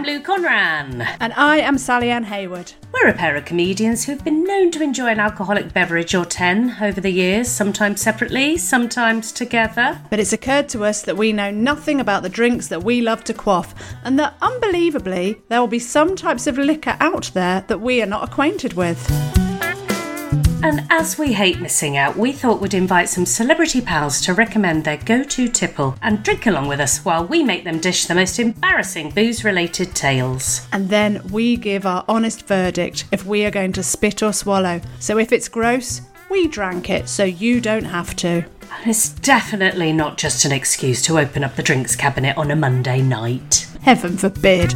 I'm Lou Conran. And I am Sally Ann Hayward. We're a pair of comedians who've been known to enjoy an alcoholic beverage or 10 over the years, sometimes separately, sometimes together. But it's occurred to us that we know nothing about the drinks that we love to quaff, and that, unbelievably, there will be some types of liquor out there that we are not acquainted with. And as we hate missing out, we thought we'd invite some celebrity pals to recommend their go-to tipple and drink along with us while we make them dish the most embarrassing booze-related tales. And then we give our honest verdict if we are going to spit or swallow. So if it's gross, we drank it so you don't have to. And it's definitely not just an excuse to open up the drinks cabinet on a Monday night. Heaven forbid.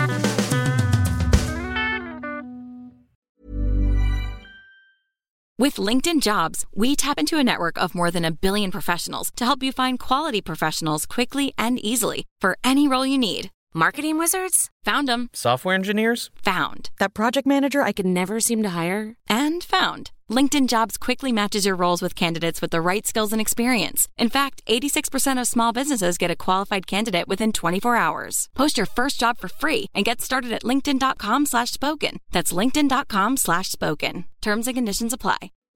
With LinkedIn Jobs, we tap into a network of more than 1 billion professionals to help you find quality professionals quickly and easily for any role you need. Marketing wizards? Found them. Software engineers? Found. That project manager I could never seem to hire? And found. LinkedIn Jobs quickly matches your roles with candidates with the right skills and experience. In fact, 86% of small businesses get a qualified candidate within 24 hours. Post your first job for free and get started at linkedin.com/spoken. That's linkedin.com/spoken. Terms and conditions apply.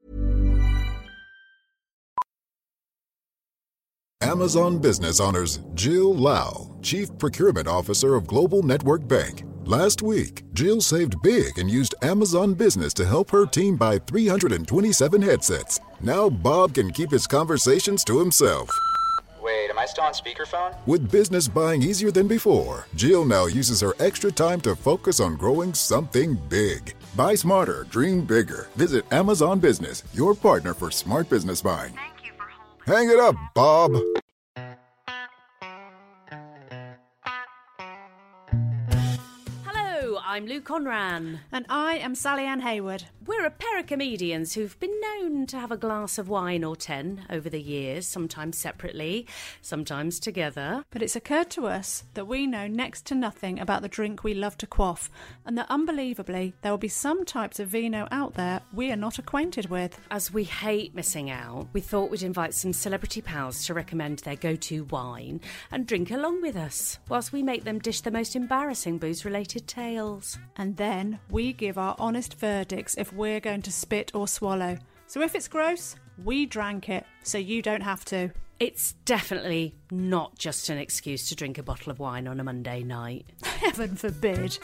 Amazon Business honors Jill Lau, Chief Procurement Officer of Global Network Bank. Last week, Jill saved big and used Amazon Business to help her team buy 327 headsets. Now Bob can keep his conversations to himself. Wait, am I still on speakerphone? With business buying easier than before, Jill now uses her extra time to focus on growing something big. Buy smarter, dream bigger. Visit Amazon Business, your partner for smart business buying. Thank you for holding. Hang it up, Bob. Hello, I'm Lou Conran. And I am Sally Ann Hayward. We're a pair of comedians who've been known to have a glass of wine or 10 over the years, sometimes separately, sometimes together. But it's occurred to us that we know next to nothing about the drink we love to quaff, and that unbelievably there will be some types of vino out there we are not acquainted with. As we hate missing out, we thought we'd invite some celebrity pals to recommend their go-to wine and drink along with us, whilst we make them dish the most embarrassing booze-related tales. And then we give our honest verdicts if we're going to spit or swallow. So if it's gross, we drank it so you don't have to. It's definitely not just an excuse to drink a bottle of wine on a Monday night. Heaven forbid.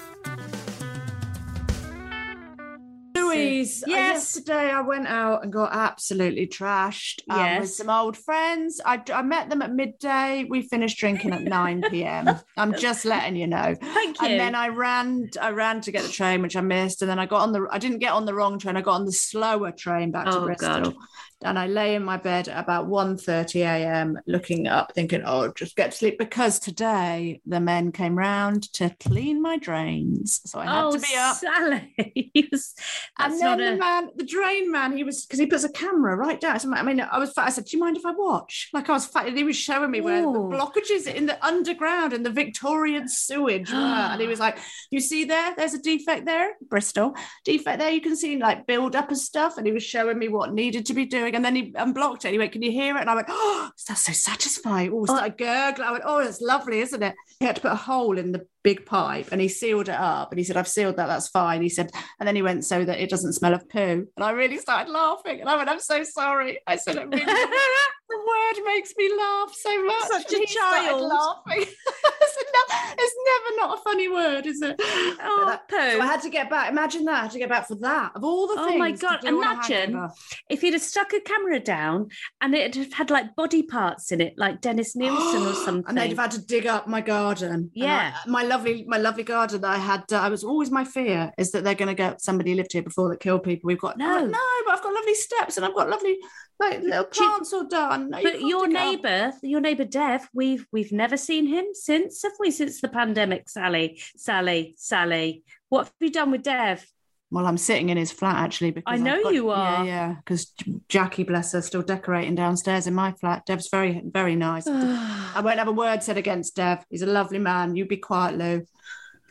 Louise, Yes. yesterday I went out and got absolutely trashed with Yes. some old friends. I met them at midday. We finished drinking at 9 p.m. I'm just letting you know. Thank you. And then I ran to get the train, which I missed. And then I didn't get on the wrong train. I got on the slower train back to Oh, Bristol. God. And I lay in my bed at about 1:30 a.m. looking up, thinking, oh, just get to sleep. Because today the men came round to clean my drains. So I had to be up. Sally. And then the drain man, because he puts a camera right down. So, I said, do you mind if I watch? Like I was fat. He was showing me where the blockages in the underground and the Victorian sewage were. And he was like, you see there's a defect there, Bristol. Defect there, you can see like build up of stuff. And he was showing me what needed to be doing. And then he unblocked it. He went, can you hear it? And I went, oh, that's so satisfying. Oh, started gurgling. I went, oh, that's lovely, isn't it? He had to put a hole in the big pipe and he sealed it up. And he said, I've sealed that, that's fine. He said, and then he went, so that it doesn't smell of poo. And I really started laughing. And I went, I'm so sorry. I said, it really, the word makes me laugh so much. Such a And he started child. laughing. I said, no, it's never not a funny word, is it? Oh, poo. So I had to get back. Imagine that. I had to get back for that. Of all the things. Oh my to God, do on a imagine hangover. if you'd have stuck a camera down and it had like body parts in it, like Dennis Nielsen or something. And they'd have had to dig up my garden. Yeah. And my lovely garden that I had. I was always, my fear is that they're going to get somebody lived here before that killed people. We've got No. I'm like, no, but I've got lovely steps and I've got lovely like little plants all done. No, you But can't your dig up. neighbour Dev, we've never seen him since, have we? Since the pandemic, Sally. What have you done with Dev? Well, I'm sitting in his flat actually because I know you are. Yeah, because Jackie, bless her, still decorating downstairs in my flat. Dev's very, very nice. I won't have a word said against Dev. He's a lovely man. You be quiet, Lou.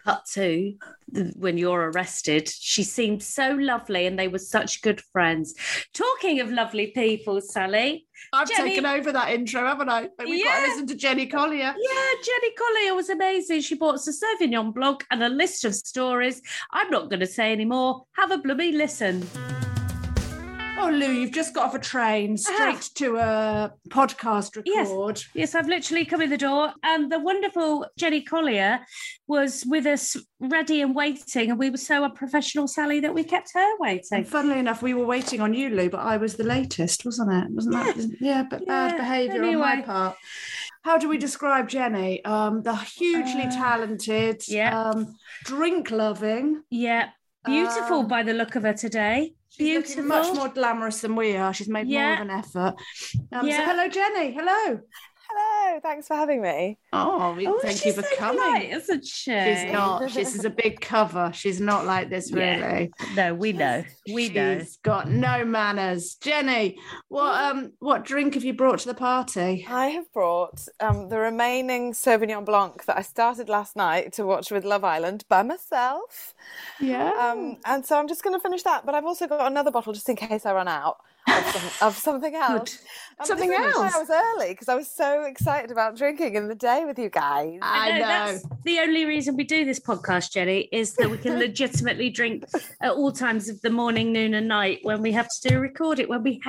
up to when you're arrested. She seemed so lovely and they were such good friends. Talking of lovely people, Sally. I've taken over that intro, haven't I? We've got to listen to Jenny Collier. Yeah, Jenny Collier was amazing. She bought us a Sauvignon Blanc and a list of stories. I'm not going to say any more. Have a blooming listen. Oh, Lou, you've just got off a train straight to a podcast record. Yes, I've literally come in the door and the wonderful Jenny Collier was with us ready and waiting, and we were so unprofessional, Sally, that we kept her waiting. And funnily enough, we were waiting on you, Lou, but I was the latest, wasn't it? Wasn't that? Yeah, but bad behaviour on my part. How do we describe Jenny? The hugely talented, drink-loving. Yeah, beautiful by the look of her today. She's looking much more glamorous than we are. She's made more of an effort. So hello, Jenny. Hello. Hello, thanks for having me. Thank you for coming. Polite, isn't she? She's not. This is a big cover. She's not like this, really. No, we know. She's got no manners. Jenny, what drink have you brought to the party? I have brought the remaining Sauvignon Blanc that I started last night to watch with Love Island by myself. Yeah. And so I'm just going to finish that, but I've also got another bottle just in case I run out of something else. Something else? I was early because I was so excited about drinking in the day with you guys. I know. That's the only reason we do this podcast, Jenny, is that we can legitimately drink at all times of the morning, noon and night when we have to do a recording,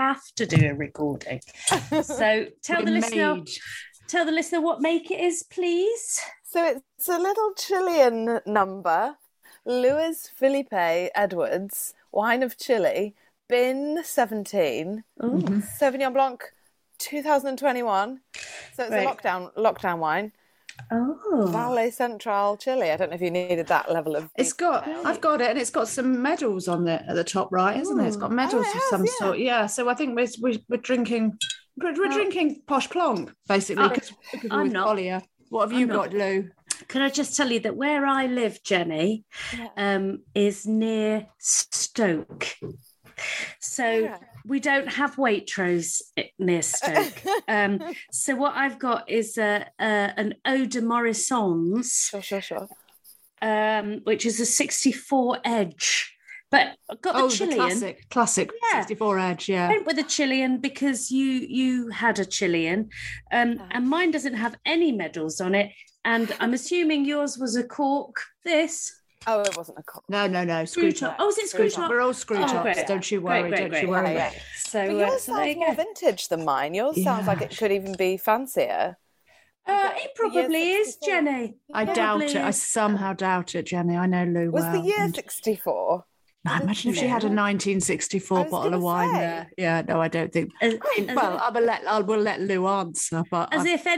So tell the listener what make it is, please. So it's a little Chilean number, Luis Felipe Edwards, wine of Chile, bin 17, Sauvignon Blanc 2021. So it's a lockdown wine. Oh, Valle Central, Chile. I don't know if you needed that level of. I've got it, and it's got some medals on it at the top right, isn't it? It's got medals of some sort. Yeah. So I think we're drinking. We're drinking Posh Plonk, basically, because we're with Collier. What have you got, Lou? Can I just tell you that where I live, Jenny, is near Stoke. So we don't have Waitrose near Stoke. So what I've got is an Eau de Morrison's, Sure. Which is a 64 Edge. But I've got the Chilean. The classic 64 Edge, I went with a Chilean because you had a Chilean, and mine doesn't have any medals on it. And I'm assuming yours was a cork. This. Oh, it wasn't a cork. No, screw top. Oh, is it screw top? We're all screw tops. Great. Don't you worry. Don't you worry. Yeah. So yours sounds more vintage than mine. Yours sounds like it could even be fancier. It probably is, Jenny. I doubt it. I somehow doubt it, Jenny. I know Lou well. Was the year 64? No, imagine if she had a 1964 bottle of wine there. Yeah, no, I don't think. I will let Lou answer, but as if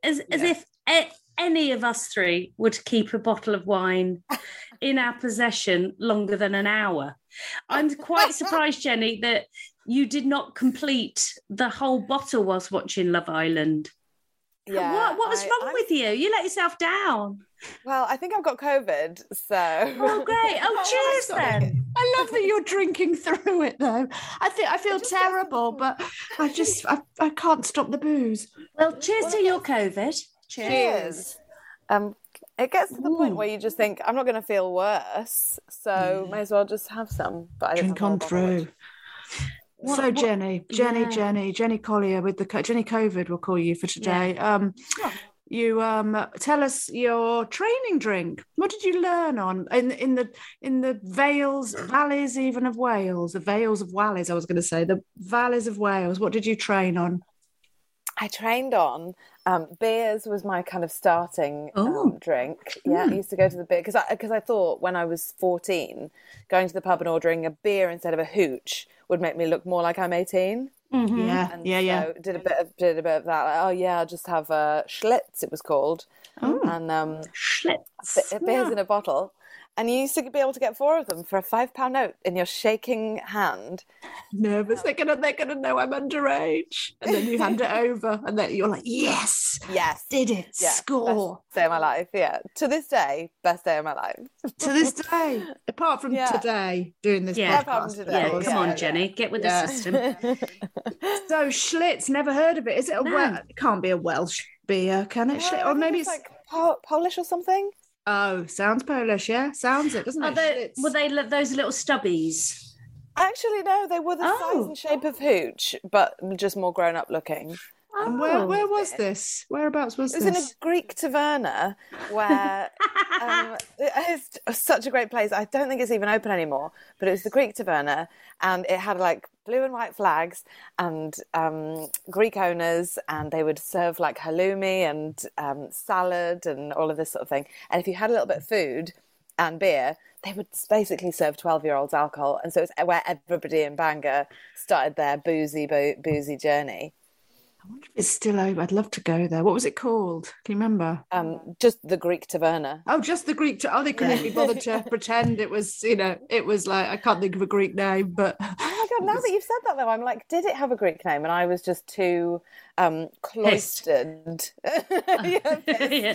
any of us three would keep a bottle of wine in our possession longer than an hour. I'm quite surprised, Jenny, that you did not complete the whole bottle whilst watching Love Island. Yeah, what was wrong with you? You let yourself down. Well, I think I've got COVID, so. Oh, great. Oh, cheers then. I love that you're drinking through it, though. I feel terrible, but I can't stop the booze. Well, cheers to your COVID. Cheers. It gets to the point where you just think, I'm not going to feel worse, so may as well just have some. But I drink on through. Jenny Collier with the Jenny COVID, we'll call you for today. You tell us your training drink. What did you learn on in the valleys even of Wales, the Vales of Wales? I was going to say the valleys of Wales. What did you train on? I trained on beers was my kind of starting drink. Yeah, I used to go to the beer because I thought when I was 14, going to the pub and ordering a beer instead of a hooch would make me look more like I'm 18. Mm-hmm. So did a bit of that. Like, I'll just have Schlitz. It was called, and Schlitz beers in a bottle. And you used to be able to get 4 of them for a £5 note in your shaking hand. Nervous, they're gonna know I'm underage, and then you hand it over, and then you're like, yes, did it, score. Best day of my life, to this day, best day of my life. To this day, apart from today, doing this podcast. Apart from today. Come on, Jenny, get with the system. So Schlitz, never heard of it. Is it it can't be a Welsh beer, can it? Or maybe it's like Polish or something. Oh, sounds Polish, yeah. Sounds it, doesn't it? Were they those little stubbies? Actually, no, they were the size and shape of hooch, but just more grown up looking. And where was this? Whereabouts was this? It was in a Greek taverna where it's such a great place. I don't think it's even open anymore, but it was the Greek taverna, and it had like blue and white flags and Greek owners, and they would serve like halloumi and salad and all of this sort of thing. And if you had a little bit of food and beer, they would basically serve 12-year-olds alcohol. And so it's where everybody in Bangor started their boozy journey. I wonder if it's still open. I'd love to go there. What was it called? Can you remember? Just the Greek taverna. Oh, just the Greek. They couldn't be bothered to pretend it was, it was like, I can't think of a Greek name, but. Oh my God, now that you've said that though, I'm like, did it have a Greek name? And I was just too cloistered. I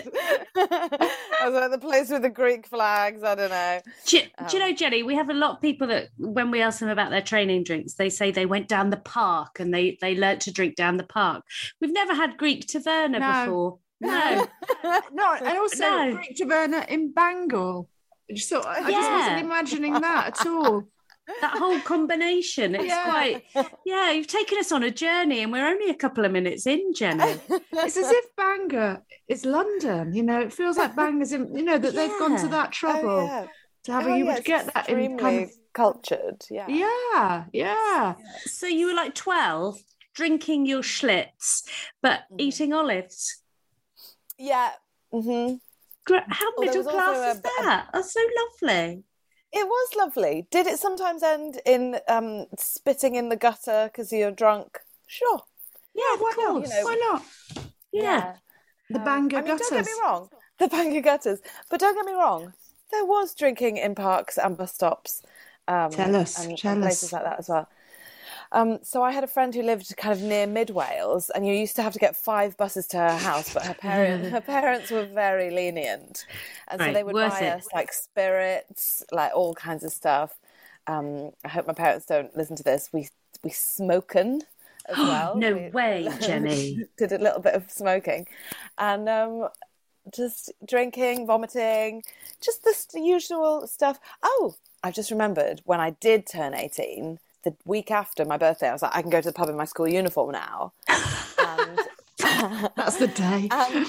was like, the place with the Greek flags, I don't know. Do you know, Jenny, we have a lot of people that when we ask them about their training drinks, they say they went down the park and they learnt to drink down the park. We've never had Greek taverna before. No. No, and also Greek taverna in Bangor. I just wasn't imagining that at all. That whole combination, it's quite, you've taken us on a journey and we're only a couple of minutes in, Jenny. It's as if Bangor is London, it feels like Bangor's in, that they've gone to that trouble to have you would get that in kind of cultured, yeah. So you were like 12, drinking your Schlitz, but eating olives? Yeah. Mm-hmm. How middle class is that? That's so lovely. It was lovely. Did it sometimes end in spitting in the gutter because you're drunk? Sure. Yeah, why not? Why not? Yeah. The Bangor gutters. Don't get me wrong. The Bangor gutters. But don't get me wrong. There was drinking in parks and bus stops. Tell us. And places like that as well. So I had a friend who lived kind of near Mid Wales, and you used to have to get 5 buses to her house, but her parents were very lenient, and so they would buy us like spirits, like all kinds of stuff. I hope my parents don't listen to this. We smoken as well. No way, Jenny. Did a little bit of smoking, and just drinking, vomiting, just the usual stuff. Oh, I've just remembered when I did turn 18. The week after my birthday, I was like, I can go to the pub in my school uniform now. And that's the day.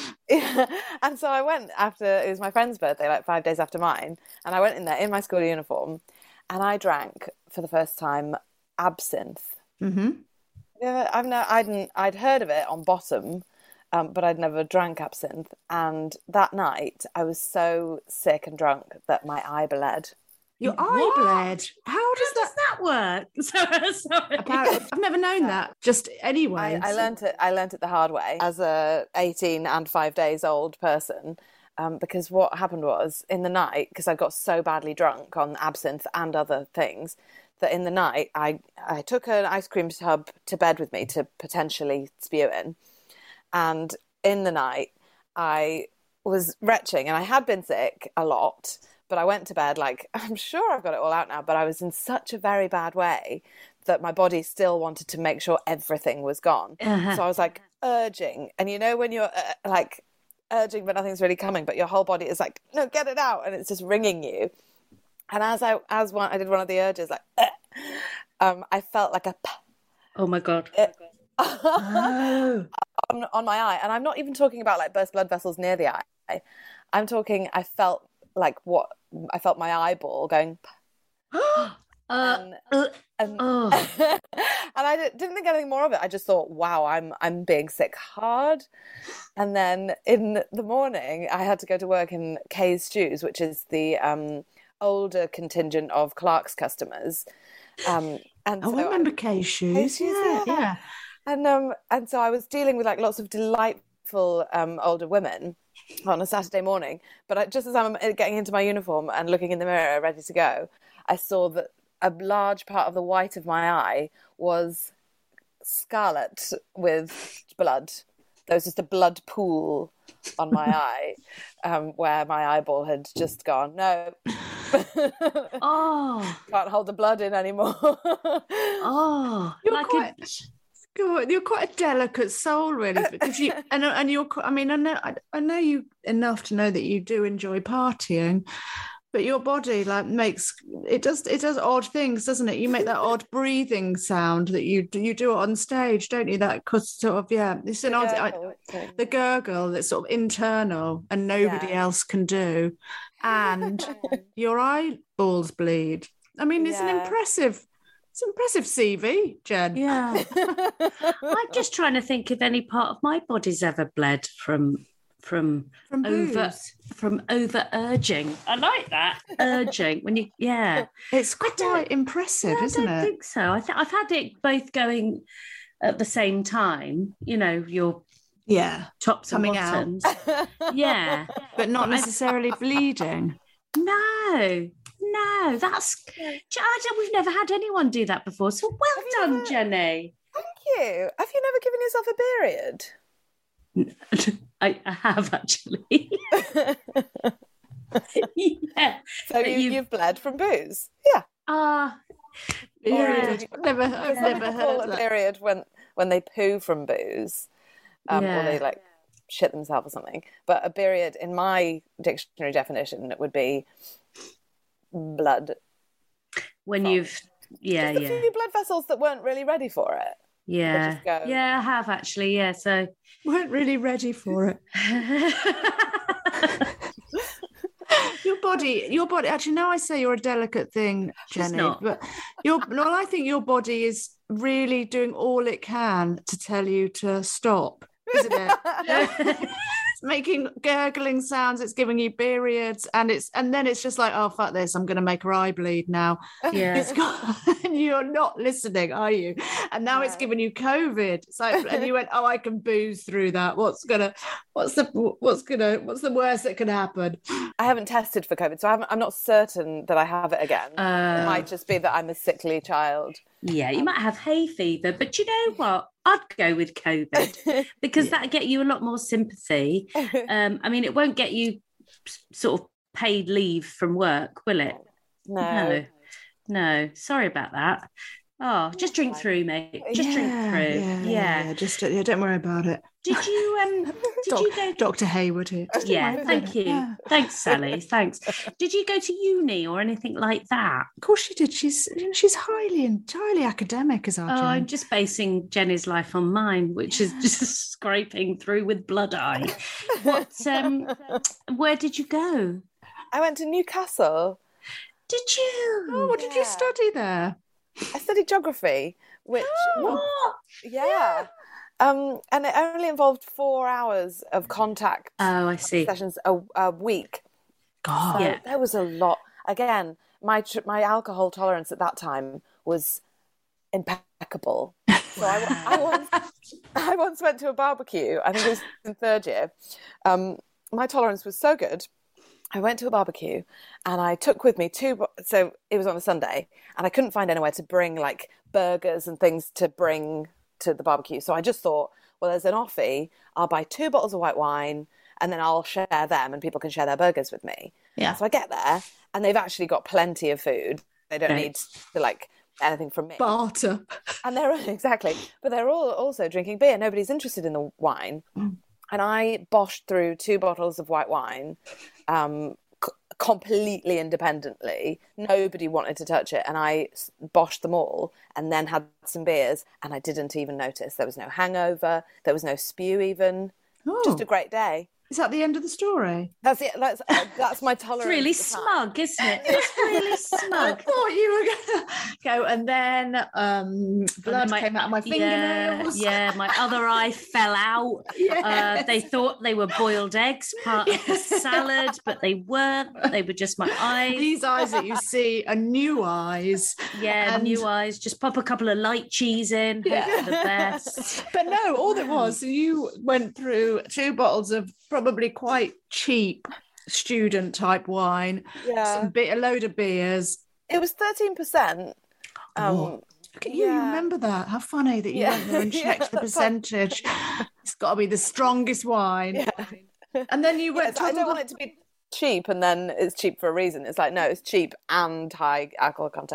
And so I went after, it was my friend's birthday, like 5 days after mine. And I went in there in my school uniform and I drank for the first time absinthe. Mm-hmm. Yeah, I'd heard of it on Bottom, but I'd never drank absinthe. And that night I was so sick and drunk that my eye bled. Your eye bled? How does that work? Sorry. I've never known that. Just anyway. I learnt it the hard way as a 18 and 5 days old person. Because what happened was in the night, because I got so badly drunk on absinthe and other things, that in the night I took an ice cream tub to bed with me to potentially spew in. And in the night I was retching, and I had been sick a lot. But I went to bed like, I'm sure I've got it all out now, but I was in such a very bad way that my body still wanted to make sure everything was gone. So I was like urging. And when you're like urging but nothing's really coming, but your whole body is like, no, get it out. And it's just ringing you. And I did one of the urges, like, I felt like a... Oh my God. on my eye. And I'm not even talking about like burst blood vessels near the eye. I'm talking, I felt my eyeball going and I didn't think anything more of it. I just thought, wow, I'm being sick hard. And then in the morning I had to go to work in Kay's Stews, which is the older contingent of Clark's customers. And I remember Kay's Stews. Yeah. And so I was dealing with like lots of delightful older women on a Saturday morning, but just as I'm getting into my uniform and looking in the mirror ready to go, I saw that a large part of the white of my eye was scarlet with blood. There was just a blood pool on my eye where my eyeball had just gone, no. Oh. Can't hold the blood in anymore. Oh. You're quite God, you're quite a delicate soul, really, because you and you're. I mean, I know you enough to know that you do enjoy partying, but your body makes it does odd things, doesn't it? You make that odd breathing sound that you do it on stage, don't you? That sort of it's an odd the gurgle that's sort of internal and nobody else can do, and your eyeballs bleed. I mean, it's an impressive CV, Jen. Yeah. I'm just trying to think if any part of my body's ever bled from over urging. I like that, urging when you it's quite impressive, isn't it? I don't think so. I've had it both going at the same time. You know, your tops and bottoms, but not necessarily bleeding. No, we've never had anyone do that before. So well done, Jenny. Thank you. Have you never given yourself a period? I have actually. Yeah. So you've bled from booze? Yeah. Period. I've never heard a period when they poo from booze, or they shit themselves or something. But a period, in my dictionary definition, it would be blood. When you've a few blood vessels that weren't really ready for it. Yeah. I have actually. Yeah. So weren't really ready for it. Your body. Actually, now I say you're a delicate thing, Jenny. But I think your body is really doing all it can to tell you to stop, isn't it? It's making gurgling sounds. It's giving you periods, and then it's just like, oh fuck this! I'm going to make her eye bleed now. Yeah, and you're not listening, are you? And now it's giving you COVID. It's like, and you went, oh, I can booze through that. What's the worst that can happen? I haven't tested for COVID, so I'm not certain that I have it again. It might just be that I'm a sickly child. Yeah, you might have hay fever, but you know what? I'd go with COVID because that'd get you a lot more sympathy. I mean, it won't get you sort of paid leave from work, will it? No. Sorry about that. Oh, just drink through, mate. Just drink through. Yeah. Just don't worry about it. Did you go Dr. Hayward here? Yeah, thank you. Yeah. Thanks, Sally. Thanks. Did you go to uni or anything like that? Of course she did. She's highly academic as our Jen. I'm just basing Jenny's life on mine, which is just scraping through with blood eye. Where did you go? I went to Newcastle. Did you? Oh, what did you study there? I studied geography, which and it only involved 4 hours of contact. Oh, I see. Sessions a week. God, so there was a lot. Again, my alcohol tolerance at that time was impeccable. So I once went to a barbecue. I think it was in third year. My tolerance was so good. I went to a barbecue and I took with me so it was on a Sunday and I couldn't find anywhere to bring like burgers and things to bring to the barbecue. So I just thought, well, there's an offie. I'll buy 2 bottles of white wine and then I'll share them and people can share their burgers with me. Yeah. So I get there and they've actually got plenty of food. They don't need to like anything from me. Barter. And but they're all also drinking beer. Nobody's interested in the wine. And I boshed through 2 bottles of white wine completely independently. Nobody wanted to touch it. And I boshed them all and then had some beers and I didn't even notice. There was no hangover. There was no spew even. Just a great day. Is that the end of the story? That's it. That's my tolerance. It's really smug, isn't it? It's really smug. I thought you were going to go, and then blood came out of my fingernails. Yeah, my other eye fell out. Yes. They thought they were boiled eggs, part of the salad, but they weren't. They were just my eyes. These eyes that you see are new eyes. Yeah, new eyes. Just pop a couple of light cheese in. Hope for the best. But no, all it was, you went through 2 bottles of probably quite cheap student type wine, a load of beers. It was 13%. Look at you, you remember that. How funny that you went there and checked the percentage. It's got to be the strongest wine. Yeah. And then you went I don't want it to be cheap and then it's cheap for a reason. It's like, no, it's cheap and high alcohol content.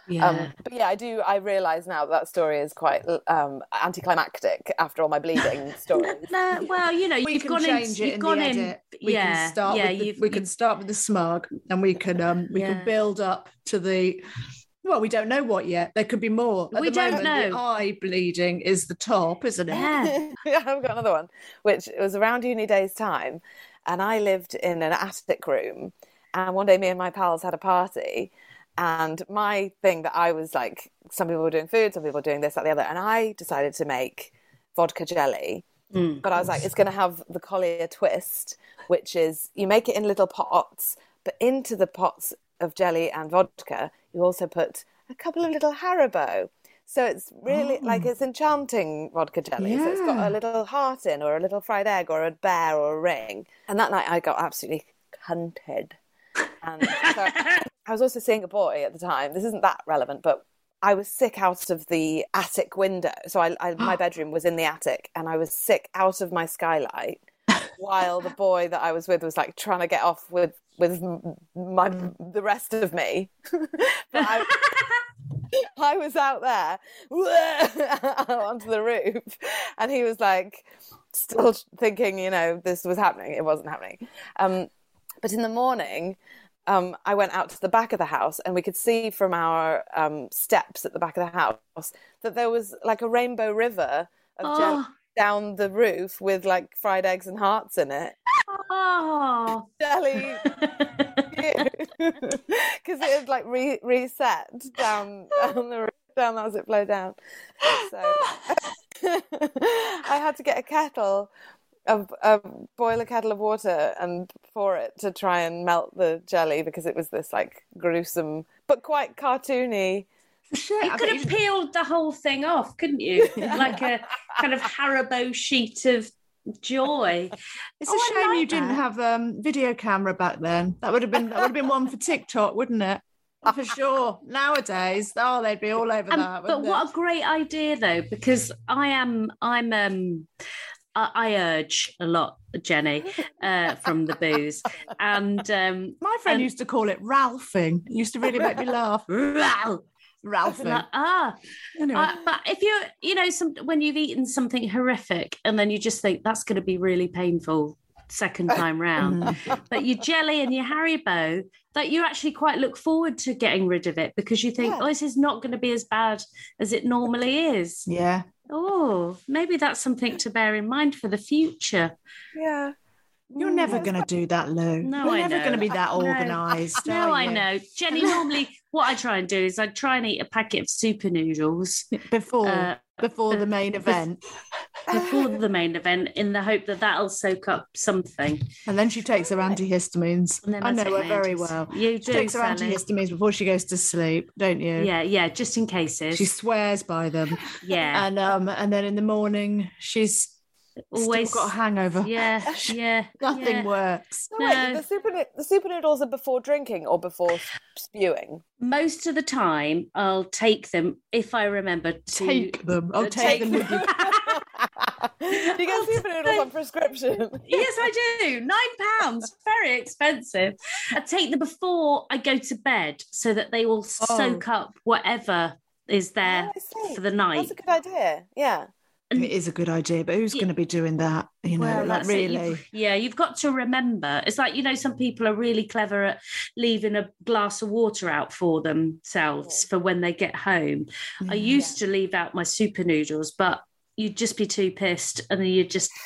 But yeah, I realise now that story is quite anticlimactic after all my bleeding stories. No, well, you know, We can change it in the edit. We can start with the smug, and we can build up to the. Well, we don't know what yet. There could be more. At we the don't moment, know. The eye bleeding is the top, isn't it? Yeah. Yeah, I've got another one, which was around uni days time, and I lived in an attic room, and one day me and my pals had a party, and my thing that I was like, some people were doing food, some people were doing this, that, the other, and I decided to make vodka jelly. But I was like, it's going to have the Collier twist, which is you make it in little pots, but into the pots of jelly and vodka, you also put a couple of little Haribo. So it's really like it's enchanting vodka jelly. Yeah. So it's got a little heart in, or a little fried egg, or a bear, or a ring. And that night I got absolutely cunted. And so I was also seeing a boy at the time. This isn't that relevant, but I was sick out of the attic window. So my bedroom was in the attic, and I was sick out of my skylight while the boy that I was with was like trying to get off with the rest of me. But I was out there onto the roof, and he was like still thinking, you know, this was happening. It wasn't happening. But in the morning, I went out to the back of the house, and we could see from our steps at the back of the house that there was like a rainbow river of jelly down the roof with like fried eggs and hearts in it. Oh, jelly. Because it had like reset down the roof, down as it flowed down. So I had to get a kettle, boil a kettle of water and pour it to try and melt the jelly, because it was this like gruesome but quite cartoony. Shit, you could have peeled the whole thing off, couldn't you? Like a kind of Haribo sheet of joy. It's a shame you didn't have video camera back then. That would have been one for TikTok, wouldn't it? For sure. Nowadays, they'd be all over that. But what a great idea, though, because I urge a lot, Jenny, from the booze. And my friend used to call it Ralphing. It used to really make me laugh. Ralphing. Anyway. But if when you've eaten something horrific and then you just think that's going to be really painful second time round, but your jelly and your Haribo, that you actually quite look forward to getting rid of it, because you think, this is not going to be as bad as it normally is. Yeah. Oh, maybe that's something to bear in mind for the future. Yeah. You're never going to do that, Lou. No, You're never going to be that organised. No, I know. Jenny, normally what I try and do is I try and eat a packet of super noodles before the main event. Before the main event, in the hope that that'll soak up something. And then she takes her antihistamines. I know her very well. You do. She takes her antihistamines before she goes to sleep, don't you? Yeah, just in cases. She swears by them. Yeah. And then in the morning she's always still got a hangover. Yeah. Nothing works. No, wait, the super noodles are before drinking or before spewing? Most of the time, I'll take them if I remember to take them. I'll take them with you. You get super noodles on prescription. Yes, I do. £9, very expensive. I take them before I go to bed so that they will soak up whatever is there for the night. That's a good idea. Yeah. It is a good idea, but who's going to be doing that? Really? You've got to remember. It's like, some people are really clever at leaving a glass of water out for themselves for when they get home. I used to leave out my super noodles, but you'd just be too pissed, and then you'd just,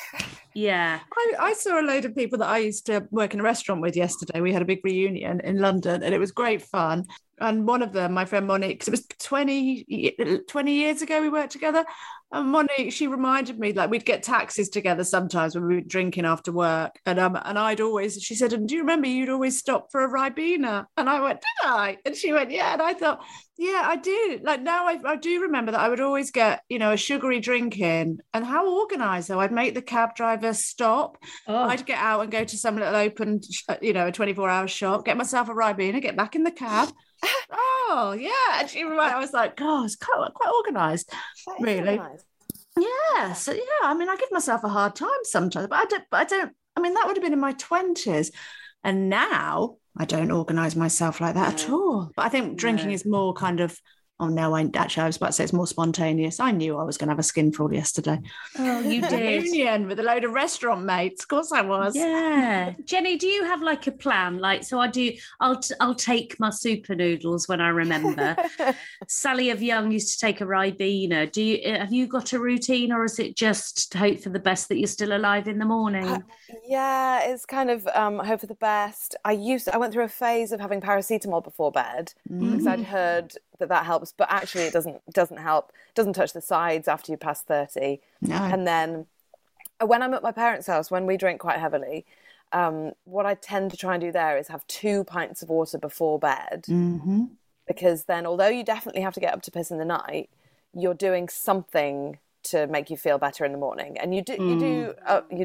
I saw a load of people that I used to work in a restaurant with yesterday. We had a big reunion in London, and it was great fun. And one of them, my friend Monique, it was 20 years ago we worked together. And Monique, she reminded me, like, we'd get taxis together sometimes when we were drinking after work. And I'd always, she said, do you remember you'd always stop for a Ribena? And I went, did I? And she went, yeah. And I thought, yeah, I did. Like, now I do remember that I would always get, a sugary drink in. And how organised, though. I'd make the cab driver stop. I'd get out and go to some little open, a 24-hour shop, get myself a Ribena, get back in the cab. Oh, yeah. And I was like, God, it's quite organised, really. Organised. Yeah. So, I give myself a hard time sometimes, but I don't, that would have been in my 20s. And now I don't organise myself like that at all. But I think drinking is more kind of, oh no, actually I was about to say it's more spontaneous. I knew I was going to have a skinful yesterday. Oh, you did. Union with a load of restaurant mates. Of course I was. Yeah. Jenny, do you have like a plan? Like, so I'll take my super noodles when I remember. Sally of Young used to take a Ribena. Have you got a routine, or is it just hope for the best that you're still alive in the morning? Yeah, it's kind of hope for the best. I went through a phase of having paracetamol before bed because I'd heard that helps, but actually it doesn't help. It doesn't touch the sides after you pass 30. No. And then when I'm at my parents' house, when we drink quite heavily, what I tend to try and do there is have 2 pints of water before bed, because then, although you definitely have to get up to piss in the night, you're doing something to make you feel better in the morning, and you do.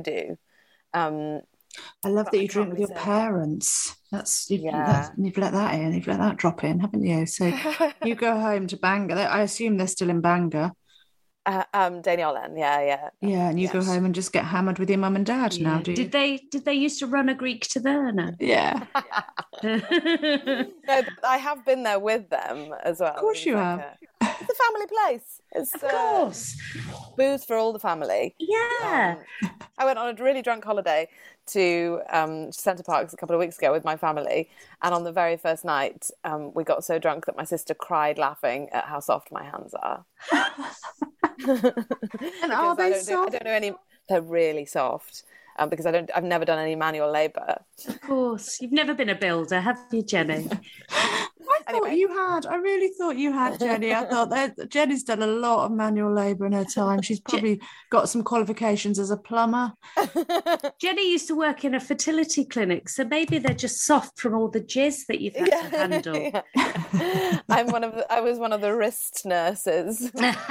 I love that you drink with your parents. You've let that in. You've let that drop in, haven't you? So you go home to Bangor. I assume they're still in Bangor. Dainiolen, yeah. Yeah, and you go home and just get hammered with your mum and dad now, do you? Did they used to run a Greek taverna? Yeah. No, but I have been there with them as well. Of course you have. It's a family place. It's, of course. Booze for all the family. Yeah. I went on a really drunk holiday to Centre Parks a couple of weeks ago with my family, and on the very first night we got so drunk that my sister cried laughing at how soft my hands are. And are they soft? I don't know any. They're really soft because I've never done any manual labour. Of course, you've never been a builder, have you, Jenny? I really thought you had, Jenny. I thought that Jenny's done a lot of manual labour in her time. She's probably got some qualifications as a plumber. Jenny used to work in a fertility clinic, so maybe they're just soft from all the jizz that you've had to handle. Yeah. I was one of the wrist nurses.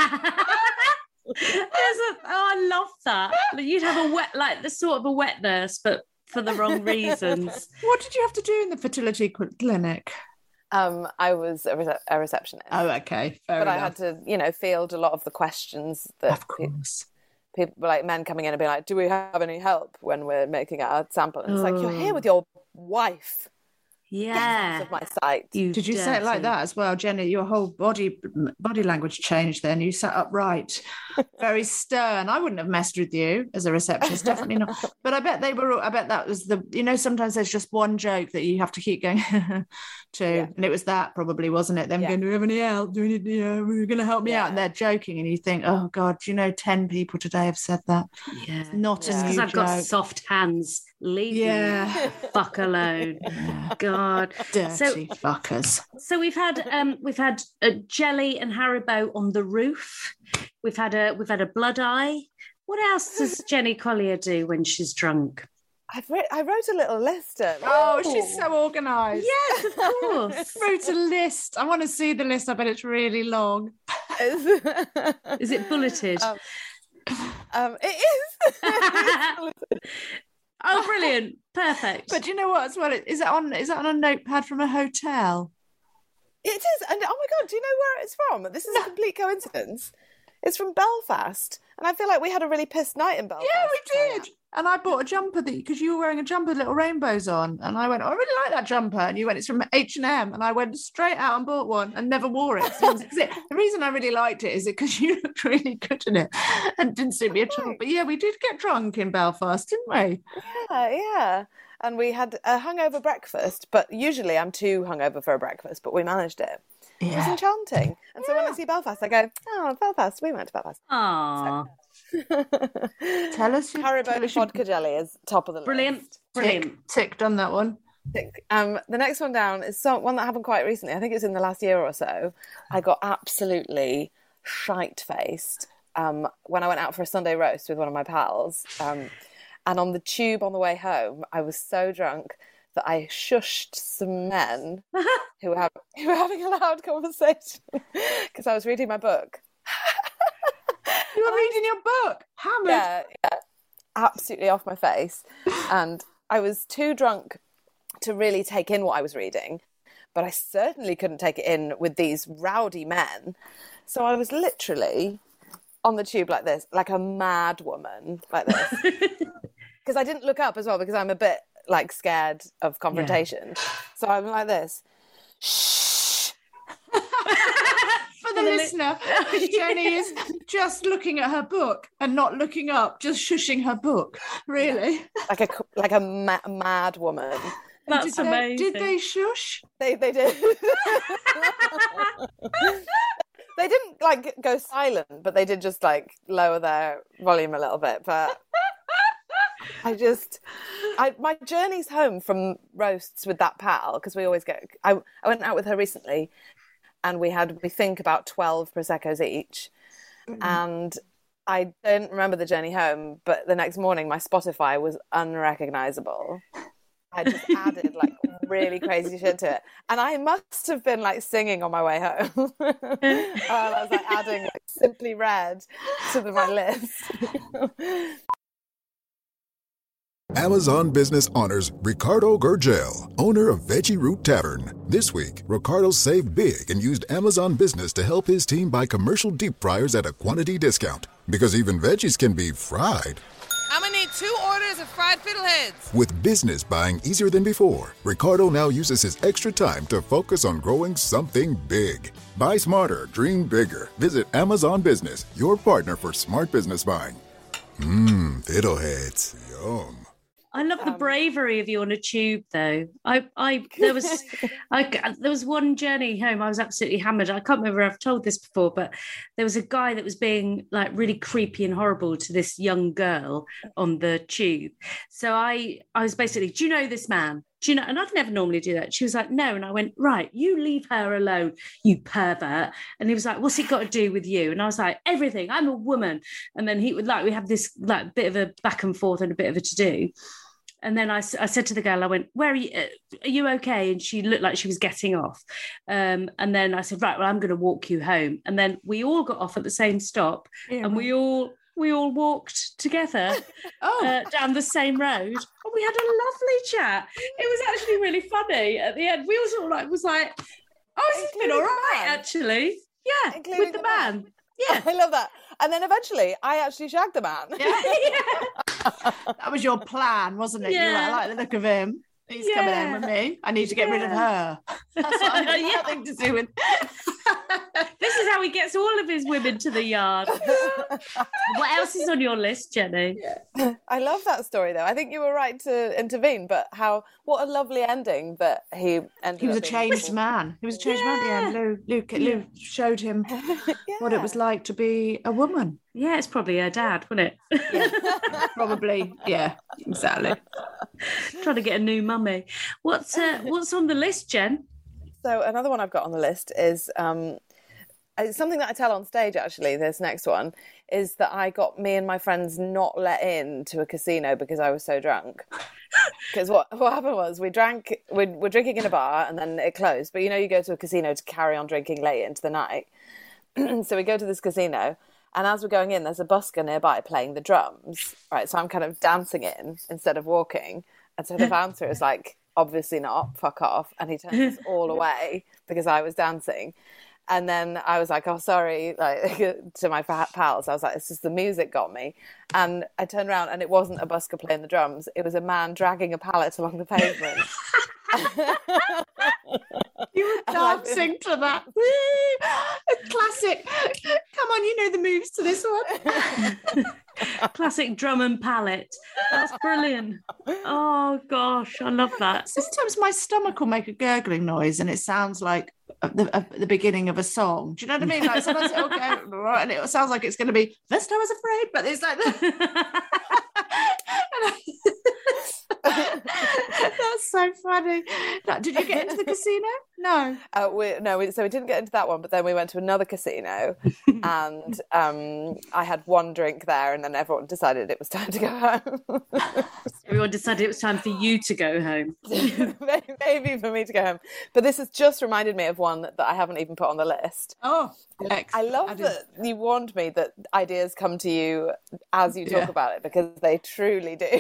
I love that. You'd have a wet nurse, but for the wrong reasons. What did you have to do in the fertility clinic? I was a receptionist. Oh, okay. Fair enough. I had to, field a lot of the questions that, of course, people like men coming in and being like, "Do we have any help when we're making our sample?" And it's like, "You're here with your wife." Yeah. Of my sight. Did you say it like that as well, Jenny? Your whole body language changed then. You sat upright, very stern. I wouldn't have messed with you as a receptionist, definitely not. But I bet that was sometimes there's just one joke that you have to keep going to. Yeah. And it was that probably, wasn't it? Them going, "Do we have any help? Do we need, we're going to help me out?" And they're joking. And you think, oh God, 10 people today have said that. Yeah. It's not a new because I've joke. got soft hands. Leave me fuck alone. God, dirty fuckers. So we've had a jelly and Haribo on the roof. We've had a blood eye. What else does Jenny Collier do when she's drunk? I wrote a little list. Oh, she's so organised. Yes, of course. Wrote a list. I want to see the list. I bet it's really long. Is it bulleted? It is. Oh, brilliant. Perfect. But do you know what as well? Is it on a notepad from a hotel? It is. And oh my God, do you know where it's from? This is a complete coincidence. It's from Belfast. And I feel like we had a really pissed night in Belfast. Yeah, we did. And I bought a jumper because you were wearing a jumper with little rainbows on. And I went, I really like that jumper. And you went, it's from H&M. And I went straight out and bought one and never wore it. So the reason I really liked it is because you looked really good in it and didn't suit me at all. But yeah, we did get drunk in Belfast, didn't we? Yeah. And we had a hungover breakfast. But usually I'm too hungover for a breakfast, but we managed it. Yeah. It was enchanting. And so when I see Belfast, I go, "Oh, Belfast, we went to Belfast." Aww. Tell us Haribo vodka jelly is top of the list. Brilliant. Ticked on that one. The next one down is one that happened quite recently. I think it was in the last year or so. I got absolutely shite-faced when I went out for a Sunday roast with one of my pals. And on the tube on the way home, I was so drunk that I shushed some men who were having a loud conversation because I was reading my book. You were reading your book? Hammered? Yeah, absolutely off my face. And I was too drunk to really take in what I was reading, but I certainly couldn't take it in with these rowdy men. So I was literally on the tube like this, like a mad woman, like this. Because I didn't look up as well because I'm a bit like scared of confrontation. So I'm like this. Shh. For the listener, Jenny is just looking at her book and not looking up, just shushing her book. Really, like a mad woman. That's amazing. Did they shush? They did. They didn't like go silent, but they did just like lower their volume a little bit. But my journeys home from roasts with that pal, because we always go. I went out with her recently, and we think about 12 Prosecco's each, and I don't remember the journey home. But the next morning, my Spotify was unrecognisable. I just added like really crazy shit to it, and I must have been like singing on my way home. I was like adding like Simply Red to my list. Amazon Business honors Ricardo Gurgel, owner of Veggie Root Tavern. This week, Ricardo saved big and used Amazon Business to help his team buy commercial deep fryers at a quantity discount. Because even veggies can be fried. I'm gonna need 2 orders of fried fiddleheads. With business buying easier than before, Ricardo now uses his extra time to focus on growing something big. Buy smarter, dream bigger. Visit Amazon Business, your partner for smart business buying. Fiddleheads, yum. I love the bravery of you on a tube, though. There was one journey home. I was absolutely hammered. I can't remember if I've told this before, but there was a guy that was being like really creepy and horrible to this young girl on the tube. So I was basically, do you know this man? Do you know? And I'd never normally do that. She was like, no. And I went, right, you leave her alone, you pervert. And he was like, what's it got to do with you? And I was like, everything. I'm a woman. And then we have this like bit of a back and forth and a bit of a to-do. And then I said to the girl, I went, where are you? Are you okay? And she looked like she was getting off. And then I said, right, well, I'm going to walk you home. And then we all got off at the same stop, and we all walked together down the same road. And we had a lovely chat. It was actually really funny at the end. We all sort of was like, oh, this has been all right, actually. Yeah, including with the man. Yeah. I love that. And then eventually I actually shagged the man. Yeah. That was your plan, wasn't it? Yeah. You were like, I like the look of him. He's coming in with me. I need to get rid of her. That's what nothing to do with. This is how he gets all of his women to the yard. What else is on your list, Jenny? Yeah. I love that story, though. I think you were right to intervene, but what a lovely ending that he ended. He was a changed man. He was a changed man at the end. Lou showed him what it was like to be a woman. Yeah, it's probably her dad, wasn't it? Yeah. Probably. Yeah, exactly. Trying to get a new mummy. What's on the list, Jen? So another one I've got on the list is something that I tell on stage, actually. This next one is that I got me and my friends not let in to a casino because I was so drunk. Because what happened was we're drinking in a bar and then it closed. But you go to a casino to carry on drinking late into the night. So we go to this casino. And as we're going in, there's a busker nearby playing the drums, right? So I'm kind of dancing in instead of walking. And so the bouncer is like, obviously not, fuck off. And he turns us all away because I was dancing. And then I was like, oh, sorry, like to my pals. I was like, it's just the music got me. And I turned around and it wasn't a busker playing the drums. It was a man dragging a pallet along the pavement. You were dancing to that. A classic. Come on, you know the moves to this one. Classic drum and pallet. That's brilliant. Oh, gosh, I love that. Sometimes my stomach will make a gurgling noise and it sounds like the beginning of a song. Do you know what I mean? Like sometimes it'll go, and it sounds like it's going to be, first I was afraid, but it's like that. That's so funny. Did you get into the casino? No. So we didn't get into that one, but then we went to another casino and I had one drink there and then everyone decided it was time to go home. Everyone decided it was time for you to go home. Maybe for me to go home. But this has just reminded me of one that I haven't even put on the list. Oh, I love that you warned me that ideas come to you as you talk about it, because they truly do.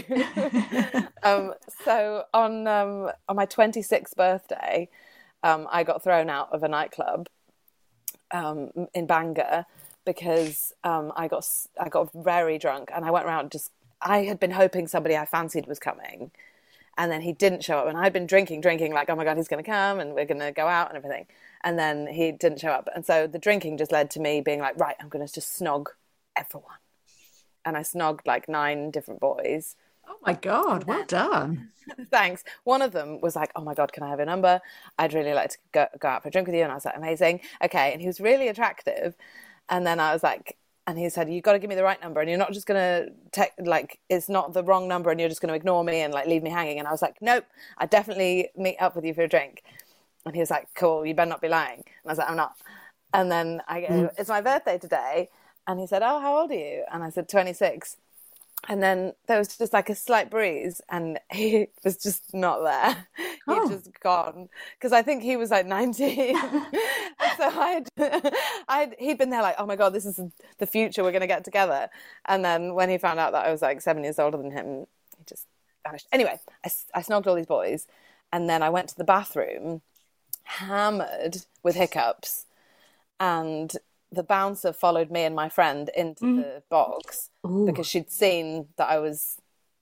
So on my 26th birthday, I got thrown out of a nightclub in Bangor because I got very drunk and I went around I had been hoping somebody I fancied was coming. And then he didn't show up. And I'd been drinking, like, oh my God, he's going to come and we're going to go out and everything. And then he didn't show up. And so the drinking just led to me being like, right, I'm going to just snog everyone. And I snogged like 9 different boys. Oh my God, well done. Thanks. One of them was like, oh my God, can I have your number? I'd really like to go out for a drink with you. And I was like, amazing. Okay. And he was really attractive. And then I was like, and he said, you've got to give me the right number, and you're not just going to like, it's not the wrong number and you're just going to ignore me and like leave me hanging. And I was like, nope, I definitely meet up with you for a drink. And he was like, cool, you better not be lying. And I was like, I'm not. And then I go, it's my birthday today. And he said, oh, how old are you? And I said, 26. And then there was just like a slight breeze and he was just not there. He'd just gone. Because I think he was like 19. So he'd been there like, oh my God, this is the future, we're going to get together. And then when he found out that I was like 7 years older than him, he just vanished. Anyway, I snogged all these boys. And then I went to the bathroom, hammered with hiccups. And the bouncer followed me and my friend into the box because she'd seen that I was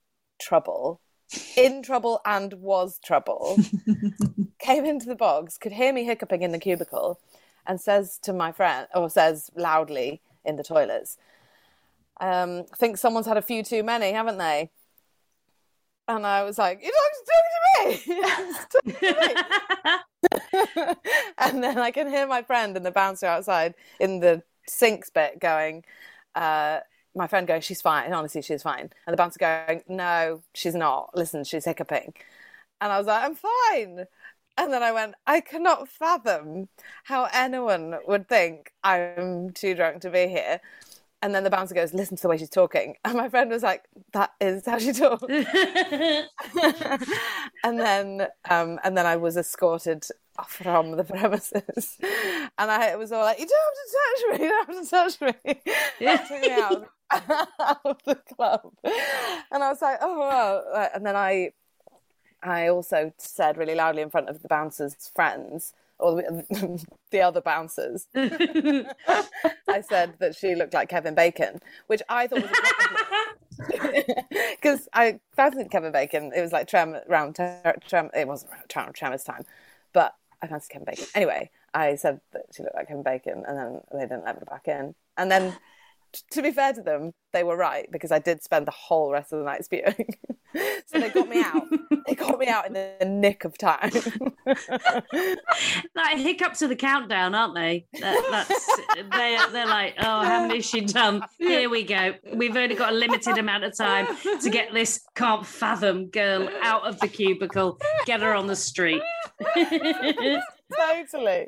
in trouble and was trouble. Came into the box, could hear me hiccuping in the cubicle, and says to my friend, or says loudly in the toilets, I think someone's had a few too many, haven't they? And I was like, you're talking to me? Talking to me. And then I can hear my friend and the bouncer outside in the sinks bit going, my friend going, she's fine. Honestly, she's fine. And the bouncer going, no, she's not. Listen, she's hiccuping. And I was like, I'm fine. And then I went, I cannot fathom how anyone would think I'm too drunk to be here. And then the bouncer goes, listen to the way she's talking. And my friend was like, that is how she talks. and then I was escorted from the premises. And I was all like, you don't have to touch me. You don't have to touch me. Took me out of the club. And I was like, oh, wow. And then I also said really loudly in front of the bouncer's friends, or the other bouncers, I said that she looked like Kevin Bacon, which I thought was a compliment. Because I fancied Kevin Bacon. It was like it wasn't around Tremor's time, but I fancied Kevin Bacon. Anyway, I said that she looked like Kevin Bacon, and then they didn't let me back in. And then, to be fair to them, they were right, because I did spend the whole rest of the night spewing. So they got me out. They got me out in the nick of time. Like hiccups of the countdown, aren't they? They're like, oh, how many has she done? Here we go. We've only got a limited amount of time to get this can't fathom girl out of the cubicle, get her on the street. Totally.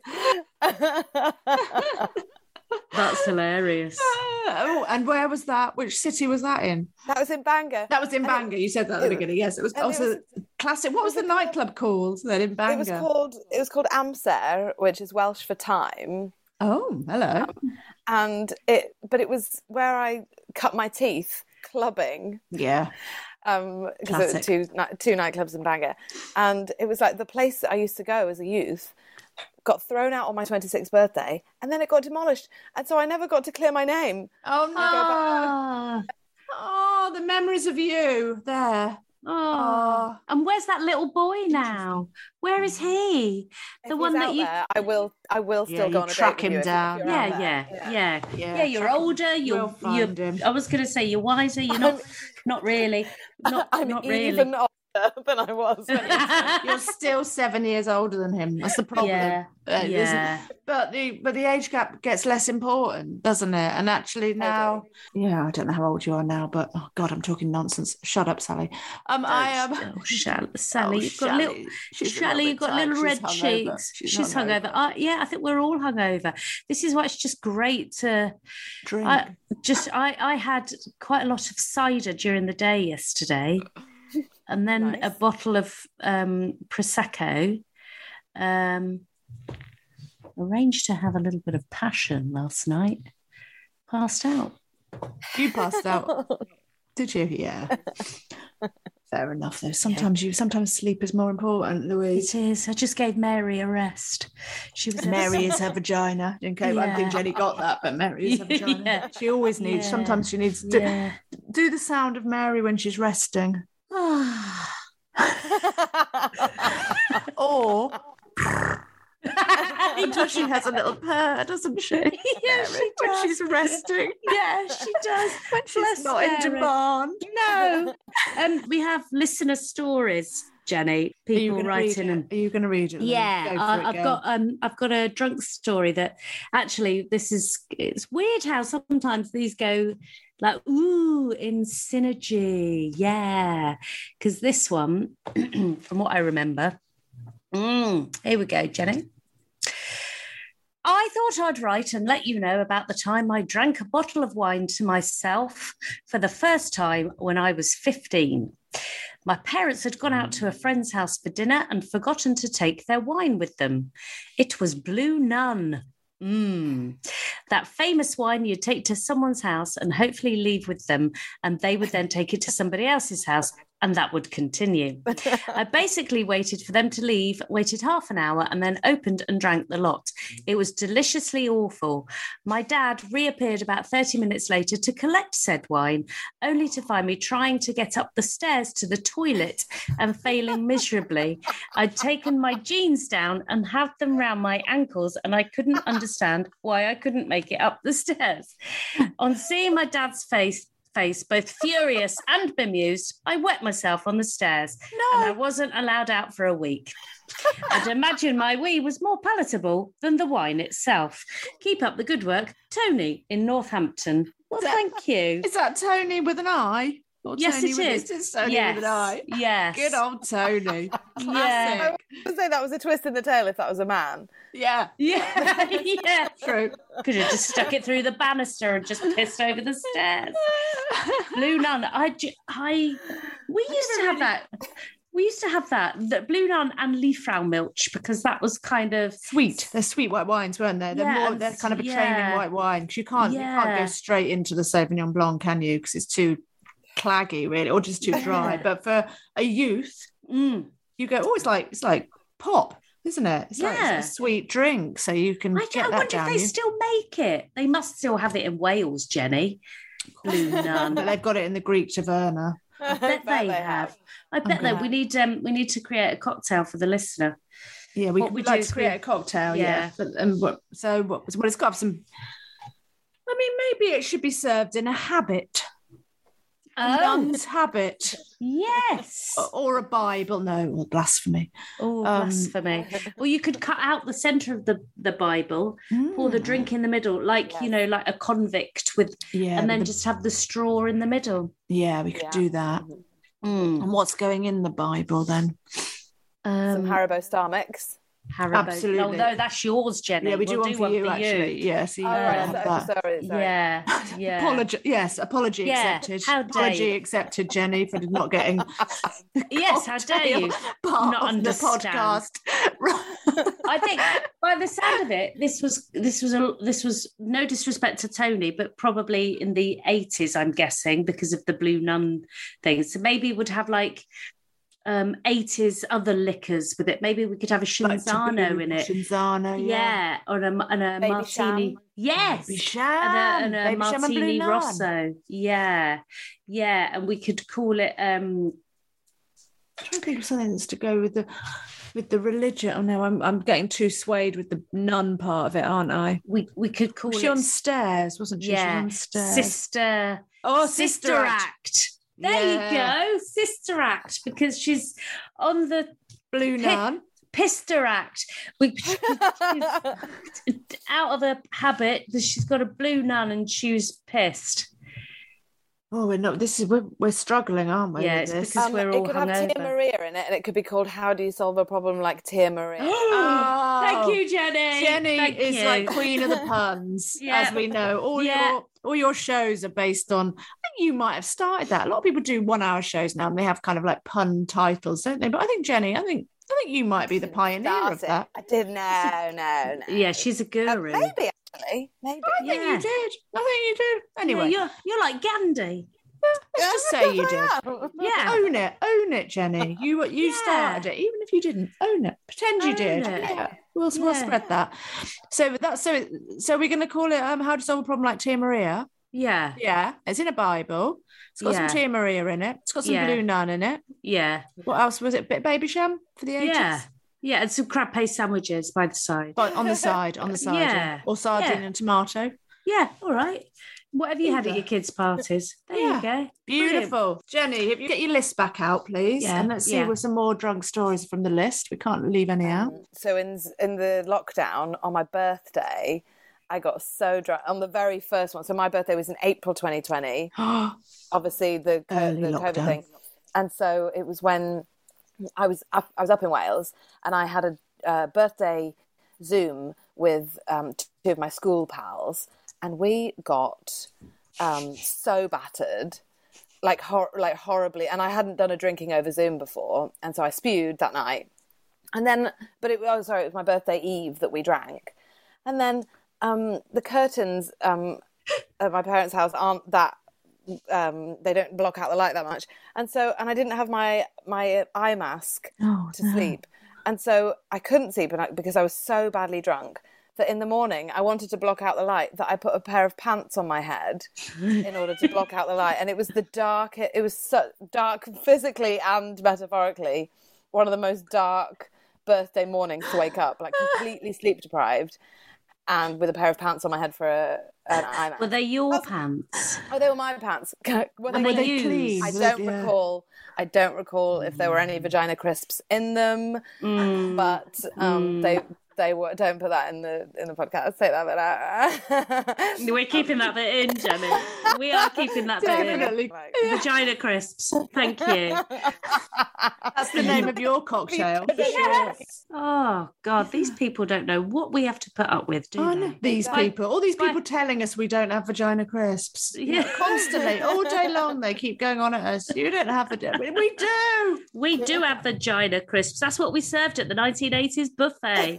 That's hilarious. And where was that? Which city was that in? That was in Bangor. That was in Bangor. You said that at the beginning. Yes, it was also classic. What was the nightclub called then in Bangor? It was called Amser, which is Welsh for time. Oh, hello. But it was where I cut my teeth clubbing. Yeah. Because there were two nightclubs in Bangor, and it was like the place that I used to go as a youth got thrown out on my 26th birthday, and then it got demolished, and so I never got to clear my name. Oh no! Oh, the memories of you there. Oh, and where's that little boy now? Where is he? The one that you there, I will still go on a track date with him down. Yeah. You're older. You're. I was going to say you're wiser. You're not really. I'm not even really. Than I was. You're still 7 years older than him. That's the problem. Yeah. But the age gap gets less important, doesn't it? And actually now, I don't know how old you are now, but oh God, I'm talking nonsense. Shut up, Sally. I am. Sally, you've got little red cheeks. She's hungover. I think we're all hungover. This is why it's just great to drink. I had quite a lot of cider during the day yesterday. And then a bottle of Prosecco. Arranged to have a little bit of passion last night. Passed out. You passed out. Did you? Yeah. Fair enough, though. Sometimes sleep is more important, Louise. It is. I just gave Mary a rest. Mary is her vagina. Okay, I think Jenny got that, but Mary is her vagina. Yeah. She always needs. Sometimes she needs to do the sound of Mary when she's resting. Or she has a little purr, doesn't she? Yeah, she When does. she's resting. Yeah, she does. When she's not in demand. No. We have listener stories, Jenny. People writing and Are you going to read it? Lou? yeah, Go for it, I've got a drunk story that actually it's weird how sometimes these go like in synergy. Yeah, because this one, from what I remember, here we go, Jenny. I thought I'd write and let you know about the time I drank a bottle of wine to myself for the first time when I was 15. My parents had gone out to a friend's house for dinner and forgotten to take their wine with them. It was Blue Nun. That famous wine you'd take to someone's house and hopefully leave with them, and they would then take it to somebody else's house, and that would continue. I basically waited for them to leave, waited half an hour, and then opened and drank the lot. It was deliciously awful. My dad reappeared about 30 minutes later to collect said wine, only to find me trying to get up the stairs to the toilet and failing miserably. I'd taken my jeans down and had them round my ankles, and I couldn't understand why I couldn't make it up the stairs. On seeing my dad's face, both furious and bemused, I wet myself on the stairs, and I wasn't allowed out for a week. I'd imagine my wee was more palatable than the wine itself. Keep up the good work, Tony in Northampton. Well, thank you. Is that Tony with an I? Or Yes, Tony it with, is. It's Tony Yes, with an I. yes. Good old Tony. I Classic. would say that was a twist in the tail if that was a man. Yeah. Yeah, yeah. True. Could have just stuck it through the banister and just pissed over the stairs. Blue Nun. We used to have that. We used to have the Blue Nun and Liefrau Milch, because that was kind of Sweet. They're sweet white wines, weren't they? They're kind of a training white wine, because you can't go straight into the Sauvignon Blanc, can you? Because it's too claggy, really, or just too dry. But for a youth, you go, it's like pop, isn't it? It's like a sweet drink, so you can get that down. I wonder if they still make it. They must still have it in Wales, Jenny. Blue Nun. But they've got it in the Greek Taverna. I bet they have. I bet that we need to create a cocktail for the listener. Yeah, we'd like to create a cocktail. Yeah. But, it's got to have some. I mean, maybe it should be served in a habit. A nun's habit. Yes. Or a Bible. No, blasphemy. Oh, blasphemy. Or you could cut out the centre of the Bible, pour the drink in the middle, like a convict and then just have the straw in the middle. Yeah, we could do that. And what's going in the Bible then? Some Haribo Star Mix. Absolutely. Oh, no, that's yours, Jenny. Yeah, we do one for you, actually. Yeah, so you sorry. Yeah. Apology accepted. Apology accepted, Jenny, for not getting yes, how dare you not understand the podcast. I think by the sound of it, this was no disrespect to Tony, but probably in the 80s, I'm guessing, because of the Blue Nun thing. So maybe it would have 80s other liquors with it. Maybe we could have a Shinzano in it. Shinzano, yeah. Or a martini. Sham. Yes. Baby Sham. And a Baby martini Sham rosso. Yeah. Yeah. And we could call it I'm trying to think of something that's to go with the religion. Oh no, I'm getting too swayed with the nun part of it, aren't I? We could call was it. She on stairs, wasn't she? Yeah. She was on stairs. Sister. Oh, Sister Act. There you go, Sister Act, because she's on the Blue Nun. Pister Act. She's out of a habit. She's got a Blue Nun and she was pissed. Oh, we're struggling, aren't we? Yeah, it's because we're all hungover. It could have Tia Maria in it, and it could be called "How Do You Solve a Problem Like Tia Maria?" Thank you, Jenny. Jenny is like queen of the puns, as we know. All your shows are based on. I think you might have started that. A lot of people do 1 hour shows now, and they have kind of like pun titles, don't they? But I think Jenny, I think you might be the pioneer of that. I did no. Yeah, she's a guru. Maybe actually, maybe. I think you did. Anyway, yeah, you're like Gandhi. Let's just say you did. Yeah, own it, Jenny. You started it, even if you didn't own it. Pretend you did. Yeah. We'll spread that. So we're going to call it "How to Solve a Problem Like Tia Maria." Yeah. Yeah, it's in a Bible. It's got some Tia Maria in it. It's got some Blue Nun in it. Yeah. What else was it? Bit Baby Sham for the ages? Yeah. Yeah, and some crab paste sandwiches by the side. But on the side. Yeah. Or sardine and tomato. Yeah, all right. What have you had at your kids' parties? There you go. Beautiful. Brilliant. Jenny, if you get your list back out, please. Yeah. And let's see with some more drunk stories from the list. We can't leave any out. So in the lockdown, on my birthday, I got so drunk on the very first one. So my birthday was in April 2020. Obviously, the COVID thing. And so it was when I was up in Wales, and I had a birthday Zoom with two of my school pals, and we got so battered, like horribly. And I hadn't done a drinking over Zoom before, and so I spewed that night. And then, it was my birthday eve that we drank, and then the curtains at my parents' house aren't that. They don't block out the light that much, and I didn't have my eye mask to sleep, and so I couldn't sleep because I was so badly drunk that in the morning I wanted to block out the light, that I put a pair of pants on my head in order to block out the light. And it was it was so dark physically and metaphorically, one of the most dark birthday mornings to wake up, like completely sleep deprived, and with a pair of pants on my head for an eye mask. Were they your pants? Oh, they were my pants. Were they clean? I don't recall if there were any vagina crisps in them, but they were. Don't put that in the podcast. Take that bit out. We're keeping that bit in, Jenny. We are keeping that bit in. Vagina crisps. Thank you. That's the name of your cocktail. Yes. Oh God, these people don't know what we have to put up with, do they? These people, all these people telling us we don't have vagina crisps. Yeah, constantly, all day long, they keep going on at us. You don't have we do. We do have vagina crisps. That's what we served at the 1980s buffet.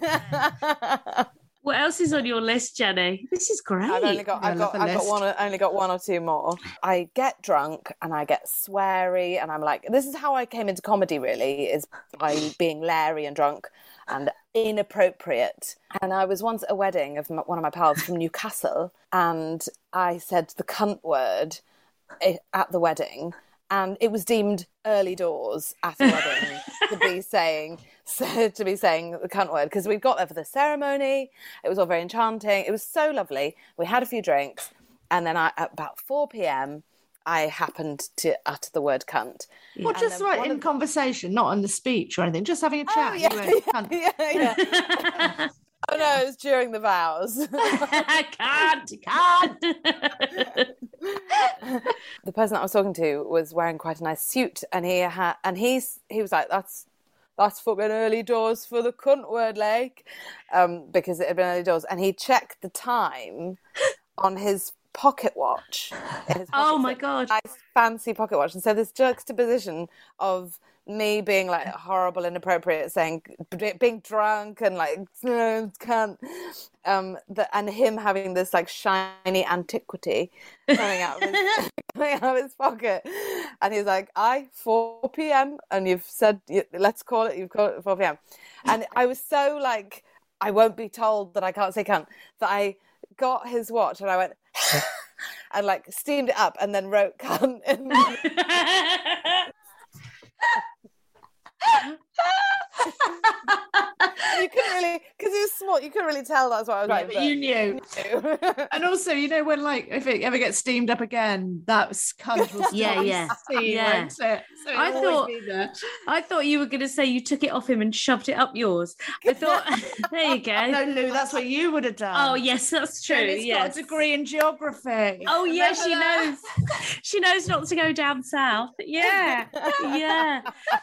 What else is on your list, Jenny? This is great. I've only got one or two more. I get drunk and I get sweary, and I'm like, this is how I came into comedy, really, is by being leery and drunk and inappropriate. And I was once at a wedding of one of my pals from Newcastle, and I said the cunt word at the wedding, and it was deemed early doors at a wedding to be saying the cunt word, because we'd got there for the ceremony. It was all very enchanting. It was so lovely. We had a few drinks, and then at about 4 p.m, I happened to utter the word cunt. Well, just right in conversation, not in the speech or anything, just having a chat. Oh, cunt. Yeah. Oh no, it was during the vows. Can't. The person that I was talking to was wearing quite a nice suit, and he was like, that's fucking early doors for the cunt word, like, because it had been early doors, and he checked the time on his pocket watch. Oh my God. Nice fancy pocket watch. And so this juxtaposition of me being like horrible, inappropriate, saying, being drunk and like, can't, and him having this like shiny antiquity coming out of his pocket. And he's like, 4 p.m. and you've said, you've called it 4 p.m. And I was so like, I won't be told that I can't say cunt, that I got his watch and I went and like steamed it up and then wrote cunt in you couldn't really, because it was small, you couldn't really tell that's what I was like. But you knew. And also, you know, when like if it ever gets steamed up again, that cunt will still yeah. So I thought you were going to say you took it off him and shoved it up yours. I thought, there you go. No, Lou, that's what you would have done. Oh yes, that's true. Jenny's got a degree in geography. Oh yeah, she knows. She knows not to go down south. Yeah, yeah.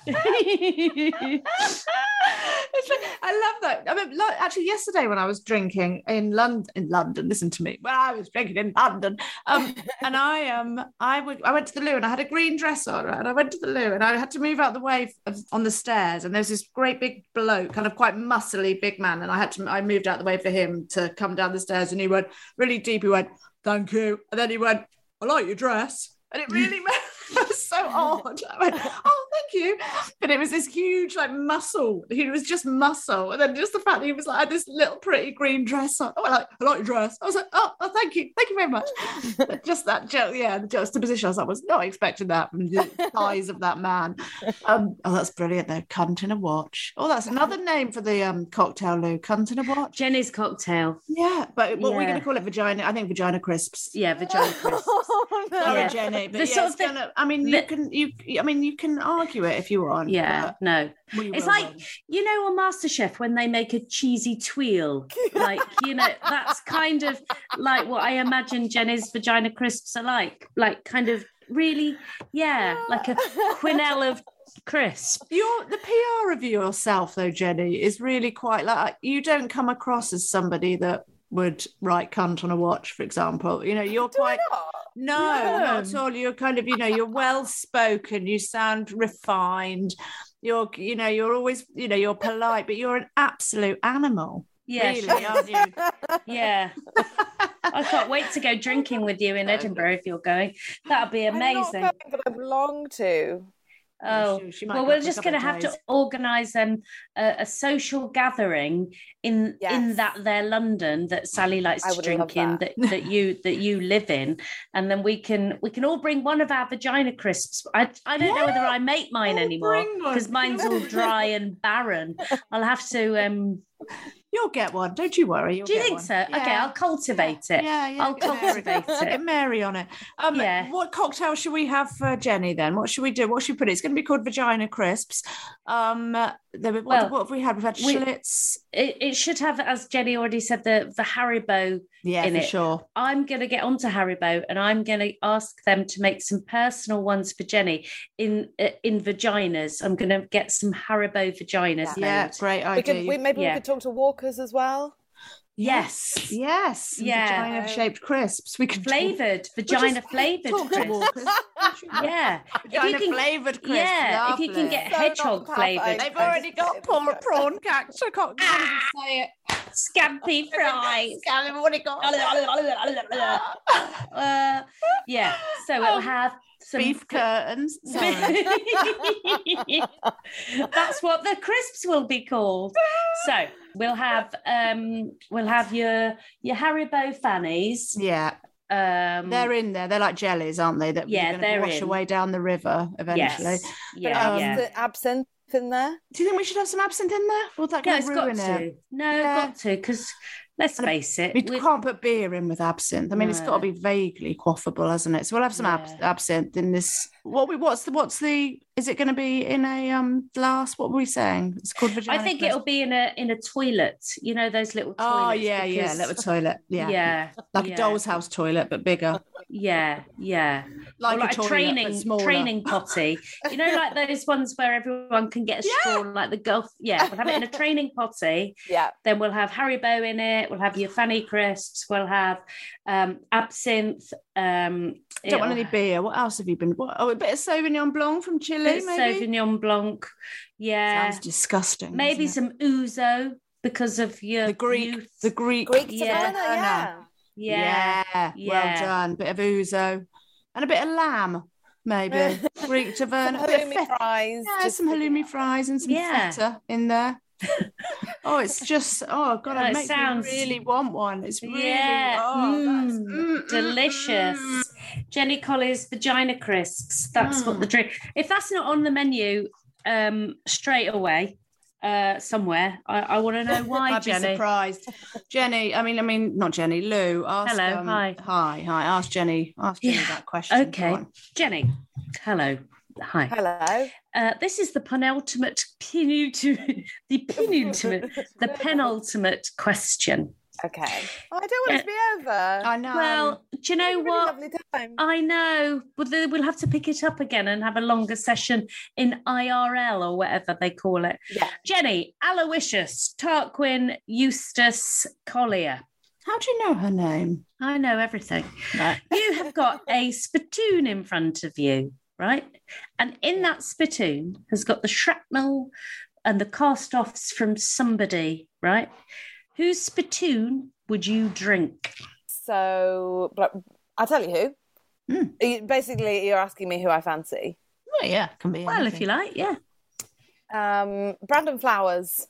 I love that. I mean, actually, yesterday when I was drinking in London, listen to me. Well, I was drinking in London, and I went to the loo, and I had a green dress on, and I went to the loo, and I had to move out the way on the stairs, and there's this great big bloke, kind of quite muscly big man, and I moved out the way for him to come down the stairs, and he went really deep. He went, "Thank you," and then he went, "I like your dress," and it really was so odd. I went, "Oh, thank you. But it was this huge, like, muscle. He was just muscle. And then just the fact that he was like, had this little pretty green dress on. Oh, I like your dress. I was like, oh, thank you. Thank you very much. Just that, the juxtaposition. I was like, I was not expecting that from the size of that man. Oh, that's brilliant, though. Cunt in a watch. Oh, that's another name for the cocktail, Lou. Cunt in a watch. Jenny's cocktail. Yeah, but what are we going to call it? Vagina? I think vagina crisps. Yeah, vagina crisps. Sorry, Jenny, but you can argue it if you want. Yeah, no. It's like, on MasterChef when they make a cheesy tweel, like, that's kind of like what I imagine Jenny's vagina crisps are like kind of really, like a quenelle of crisp. The PR of yourself, though, Jenny, is really quite like, you don't come across as somebody that would write cunt on a watch, for example. You're quite... No, not at all. You're kind of, you're well spoken. You sound refined. You're always, you're polite, but you're an absolute animal. Yeah, really, aren't you? Yeah. I can't wait to go drinking with you in Edinburgh if you're going. That'd be amazing. I'm not going, but I belong to. Oh, well, we're just going to have to organise a social gathering in that there London that Sally likes to drink in, that you live in, and then we can all bring one of our vagina crisps. I don't know whether I make mine anymore because mine's all dry and barren. I'll have to. You'll get one, don't you worry. Do you think so? Yeah. Okay, I'll cultivate it. Yeah. I'll cultivate it. Get Mary on it. What cocktail should we have for Jenny then? What should we do? What should we put it? It's going to be called Vagina Crisps. What have we had? We've had Schlitz. It should have, as Jenny already said, the Haribo in it. Sure. I'm going to get onto Haribo and I'm going to ask them to make some personal ones for Jenny in vaginas. I'm going to get some Haribo vaginas. Yeah, great idea. We could talk to Walkers as well. Yes. Vagina-shaped crisps. We could vagina-flavoured crisps. Yeah. Vagina-flavoured crisps. Yeah, if you can get hedgehog-flavoured. They've already got prawn cactus. I can't say it. Scampi fries. They've already got. So it'll have some beef curtains. Sorry. That's what the crisps will be called. So we'll have your Haribo fannies. Yeah. They're in there. They're like jellies, aren't they? That you're going to wash away down the river eventually. Yes. But absinthe in there. Do you think we should have some absinthe in there? Or that No, it's got to, because let's face it, we can't put beer in with absinthe. I mean, it's got to be vaguely quaffable, hasn't it? So we'll have some absinthe in this. Is it going to be in a glass? What were we saying? It's called vagina. I think it'll be in a toilet. You know those little toilets. Oh yeah, little toilet. Yeah, like a doll's house toilet, but bigger. Yeah. Like a training potty. You know, like those ones where everyone can get a straw, like the golf. Yeah, we'll have it in a training potty. Yeah. Then we'll have Haribo in it. We'll have your Fanny crisps. We'll have absinthe. Don't want any beer. What else have you been? A bit of Sauvignon Blanc from Chile, maybe? Sauvignon Blanc. Yeah. Sounds disgusting. Maybe some ouzo because of your Greek Taverna, yeah. Well done. Bit of ouzo and a bit of lamb, maybe. Greek Taverna. A bit of fries. Yeah, some halloumi fries and some feta in there. It's just God, it makes me really want one. It's really delicious. Jenny Collier's vagina crisps. That's what the drink. If that's not on the menu straight away somewhere, I want to know why. I'd Jenny. be surprised. Jenny, I mean not Jenny, Lou. Ask, hello, hi. Ask Jenny that question. Okay, Jenny. Hello. Hi. Hello. This is the penultimate question. Okay. I don't want it to be over. I know. Well, do you know what? Lovely time. I know, but we'll have to pick it up again and have a longer session in IRL or whatever they call it. Yeah. Jenny, Aloysius, Tarquin, Eustace, Collier. How do you know her name? I know everything. Right. You have got a spittoon in front of you, right? And in that spittoon has got the shrapnel and the cast-offs from somebody, right? Whose spittoon would you drink? So, but I'll tell you who. Basically, you're asking me who I fancy. Well, yeah, can be. Well, if you like, yeah. Brandon Flowers.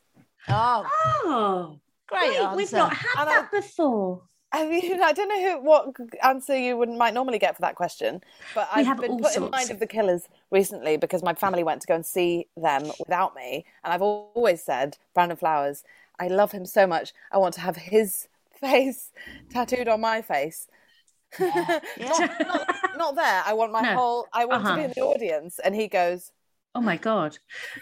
Oh, great Wait, answer. we've not had that before. I mean, I don't know what answer you might normally get for that question, but I've been put in mind of the Killers recently because my family went to go and see them without me, and I've always said Brandon Flowers. I love him so much. I want to have his face tattooed on my face. Yeah. Not there. I want I want to be in the audience, and he goes, "Oh my God."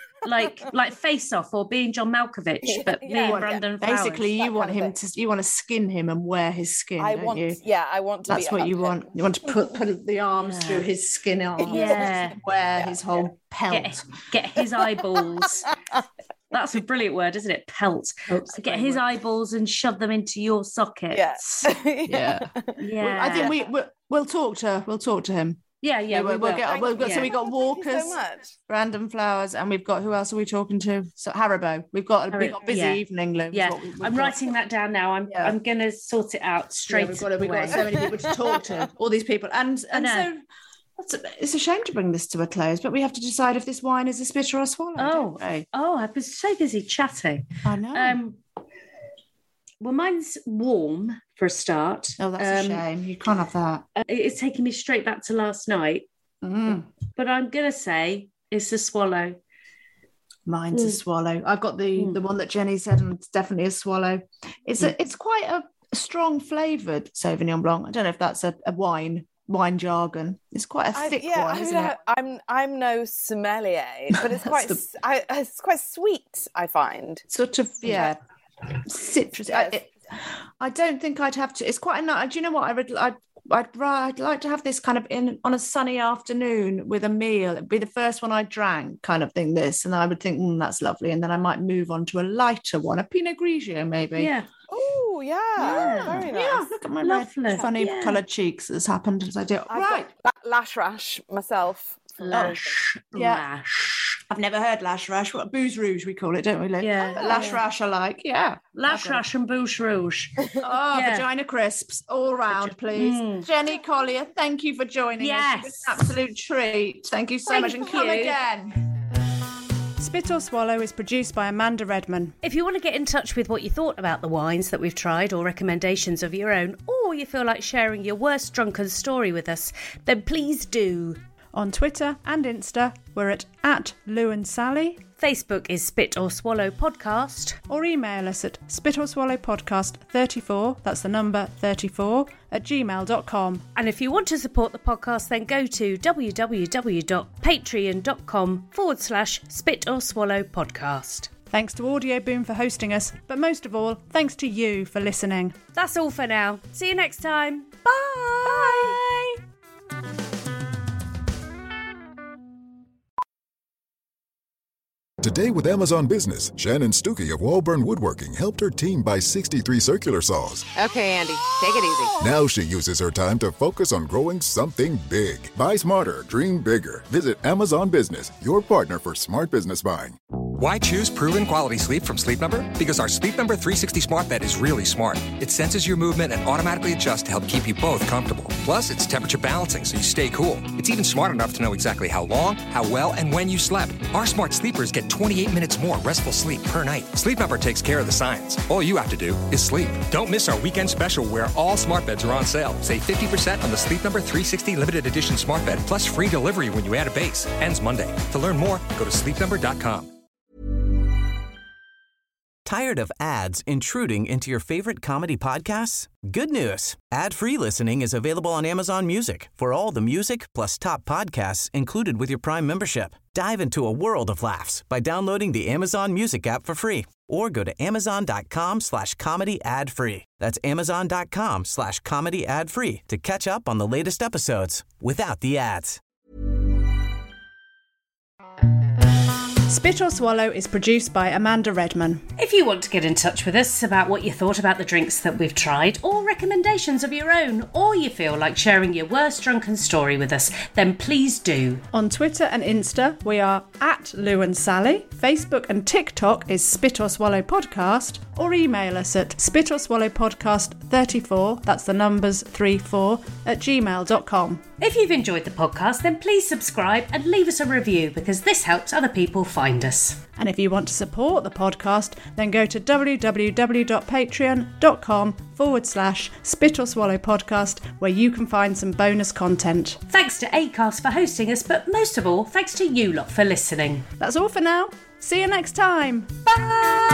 Like Face Off or Being John Malkovich, but me and Brandon Flowers. Basically, you want to skin him and wear his skin. I want to. That's what you want. You want to put the arms through his skin arms. Yeah, wear his whole pelt. Get his eyeballs. That's a brilliant word, isn't it? Pelt. Get his eyeballs and shove them into your sockets. Yeah. I think we'll talk to him. Yeah, we'll get. So we got Walkers, so much. Brandon Flowers, and we've got, who else are we talking to? So Haribo. We've got a busy evening, Lou. Yeah, I'm writing that down now. I'm going to sort it out straight away. We've got so many people to talk to. All these people, and so it's a shame to bring this to a close, but we have to decide if this wine is a spit or a swallow. I've been so busy chatting. I know. Well, mine's warm for a start. Oh, that's a shame. You can't have that. It's taking me straight back to last night. But I'm going to say it's a swallow. Mine's a swallow. I've got the one that Jenny said, and it's definitely a swallow. It's quite a strong flavoured Sauvignon Blanc. I don't know if that's a wine jargon. It's quite a thick one, isn't it? I'm no sommelier, but it's it's quite sweet, I find. Sort of, citrus. Yes. I don't think I'd have to. It's quite a nice. Do you know what? I'd like to have this kind of on a sunny afternoon with a meal. It'd be the first one I drank, kind of thing. This, and I would think, that's lovely, and then I might move on to a lighter one, a Pinot Grigio, maybe. Yeah. Oh, yeah. Very nice. Yeah, look at my red, funny coloured cheeks that's happened as I do. I've got lash rash myself. Lash. I've never heard lash rash. What, booze rouge we call it, don't we, Liv? Yeah. But lash rash I like, Lash rash and booze rouge. Vagina crisps all round, please. Jenny Collier, thank you for joining us. It's an absolute treat. Thank you so much, and come again. Spit or Swallow is produced by Amanda Redman. If you want to get in touch with what you thought about the wines that we've tried, or recommendations of your own, or you feel like sharing your worst drunken story with us, then please do. On Twitter and Insta, we're at Lou and Sally. Facebook is Spit or Swallow Podcast. Or email us at spitorSwallowPodcast34, that's the number 34, @gmail.com. And if you want to support the podcast, then go to www.patreon.com/Spit or Swallow Podcast. Thanks to Audio Boom for hosting us, but most of all, thanks to you for listening. That's all for now. See you next time. Bye! Bye! Today with Amazon Business, Shannon Stuckey of Walburn Woodworking helped her team buy 63 circular saws. Okay, Andy, take it easy. Now she uses her time to focus on growing something big. Buy smarter, dream bigger. Visit Amazon Business, your partner for smart business buying. Why choose proven quality sleep from Sleep Number? Because our Sleep Number 360 smart bed is really smart. It senses your movement and automatically adjusts to help keep you both comfortable. Plus, it's temperature balancing so you stay cool. It's even smart enough to know exactly how long, how well, and when you slept. Our smart sleepers get 28 minutes more restful sleep per night. Sleep Number takes care of the science. All you have to do is sleep. Don't miss our weekend special where all smart beds are on sale. Save 50% on the Sleep Number 360 limited edition smart bed, plus free delivery when you add a base. Ends Monday. To learn more, go to sleepnumber.com. Tired of ads intruding into your favorite comedy podcasts? Good news. Ad-free listening is available on Amazon Music for all the music plus top podcasts included with your Prime membership. Dive into a world of laughs by downloading the Amazon Music app for free or go to amazon.com/comedy ad-free. That's amazon.com/comedy ad-free to catch up on the latest episodes without the ads. Spit or Swallow is produced by Amanda Redman. If you want to get in touch with us about what you thought about the drinks that we've tried, or recommendations of your own, or you feel like sharing your worst drunken story with us, then please do. On Twitter and Insta, we are at Lou and Sally. Facebook and TikTok is Spit or Swallow Podcast, or email us at spitorSwallowPodcast34, that's the numbers 34, @gmail.com. If you've enjoyed the podcast, then please subscribe and leave us a review, because this helps other people find us. And if you want to support the podcast, then go to www.patreon.com/Spit or Swallow Podcast, where you can find some bonus content. Thanks to Acast for hosting us, but most of all, thanks to you lot for listening. That's all for now. See you next time. Bye!